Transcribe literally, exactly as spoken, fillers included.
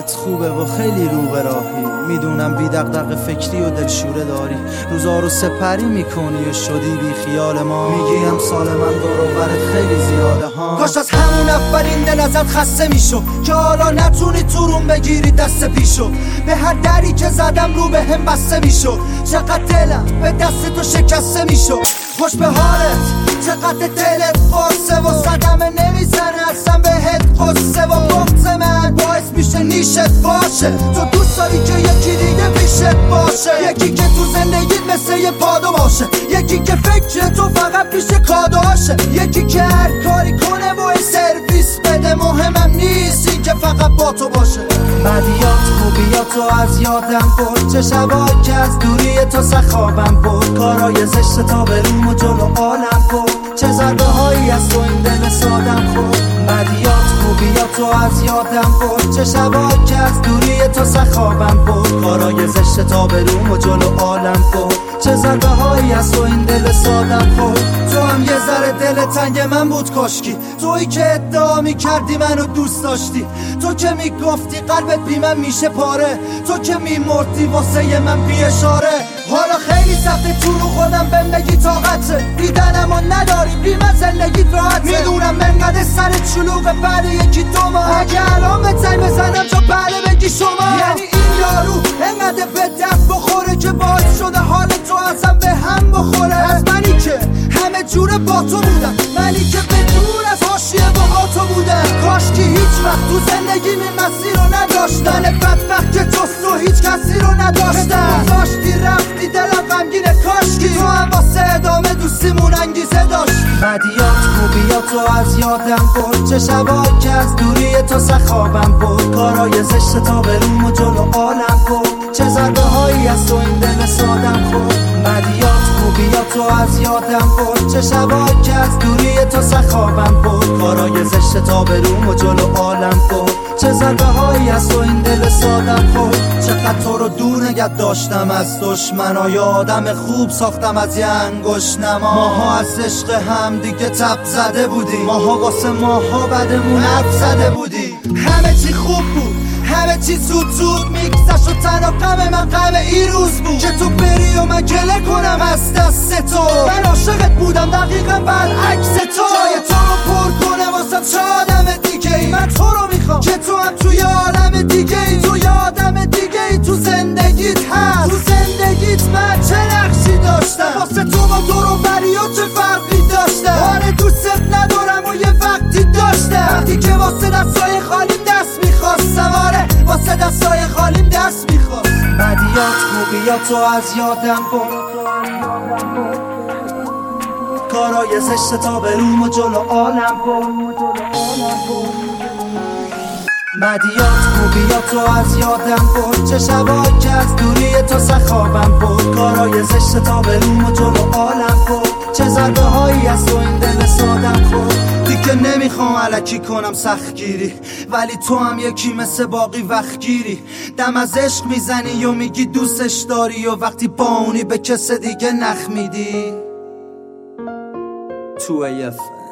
حالت خوبه و خیلی رو به راهی، میدونم بی دغدغه فکری و دلشوره داری، روزا رو سپری میکنی و شدی بی خیال ما. میگی امسال من دور و برت خیلی زیاده ها. کاش از همون اولین دل ازت خسته میشو که حالا نتونی تو روم بگیری دست پیشو. به هر دری که زدم رو به هم بسته میشو. چقدر دلم به دست تو شکسته میشو. خوش به حالت چقدر دلت قصه و صدمه نمیزنه اصلا بهت قصه و بغض من باعث میشه نیشت باشه. تو دوست داری که یکی دیگه پیشت باشه، یکی که تو زندگیت مثل یه پادو باشه، یکی که فکر تو فقط پیش کاداشه، یکی که هر کاری کنه و سرویس بده. مهمم نیست این که فقط با تو باشه. بدیات خوبیاتو از یادم برد، چه شبا که از دوری تو سخابم برد، کارای زشت تا به روم و جلو عالم برد، چه ضربه هایی از تو این دل سادم خورد. بدیات خوبیاتو از یادم برد، چه شبا که از دوری تو سخابم برد، کارای زشت تا به روم و جلو عالم برد، چه ضربه هایی از تو این دل سادم خورد. تو هم یه ذره دل تنگ من بود کاشکی، تویی که ادعا میکردی منو دوست داشتی، تو که میگفتی قلبت بی من میشه پاره، تو که میمردی واسه من بی اشاره. حالا خیلی سخته تو رو خودم بهم بگی طاقته، دیدنمو نداری بی من زندگیت راحته. میدونم انقدر سرت شلوغه بعد یکی دو ماه، اگه الان به تنگ بزنم تو بله بگی شما. یعنی این یارو انقدر به درد بخوره که باعث شده حال تو ازم به هم بخوره. از منی که همه جوره با تو بودم، منی که به دور از حاشیه با آتو بودم، کاش که هیچ وقت تو زندگی این مسیر رو نداشتم. من بدبخت که جز تو هیچ کسی رو نداشتم، گذاشتی رفتی دلم غمگینه، کاشکی تو هم واسه ادامه دوستیمون انگیزه داشت. بدیات خوبیاتو از یادم برد، چه شبا که از دوری تو سخابم برد، کارای زشت تا به روم و جلو عالم برد، چه ضربه هایی از تو این دل سادم خورد. بدیات خوبیاتو از یادم برد، چه شبا که از دوری تو سخابم برد، کارای زشت تا به روم و جلو عالم برد، چه ضربه هایی از تو این دل سادم خورد. چقدر تو رو دور نگه داشتم از دشمنا، آدم خوب ساختم از یه انگشت نما. ماها از عشق هم دیگه تب زده بودی، ماها واسه ماها بدمون حرف زده بودی. همه چی خوب بود، همه چی زود زود میگذشت و تنها غم من غم این روز بود که تو بری و من گله کنم از دست تو. من عاشقت بودم دقیقا برعکس تو، جای تو رو پر کنم واسم چه آدم دیگه ای. من تو رو میخوام که تو هم توی عالم دیگه ای، تو یه آدم دیگه ای تو زندگیت هست. تو زندگیت من چه نقشی داشتم، واسه تو با دور و بری و چه فرقی داشتم. آره دوست ندارم و یه وقتی داشتم، وقتی که واسه دستای خالیم دست میخواستم، آره واسه دستای خالیم دست میخواست. بدیات خوبیاتو از یادم برد، کارای زشت تا به روم و جلو عالم برد. بدیات خوبیاتو از یادم برد، چه شبا که از دوری تو سخابم برد، کارای زشت تا به روم و جلو عالم برد، چه ضربه هایی از تو این دل سادم خورد. دیگه نمیخوام الکی کنم سختگیری، ولی تو هم یکی مثل باقی وقتگیری. دم از عشق میزنی و میگی دوستش داری، و وقتی با اونی به کس دیگه نخ میدی. تو ایف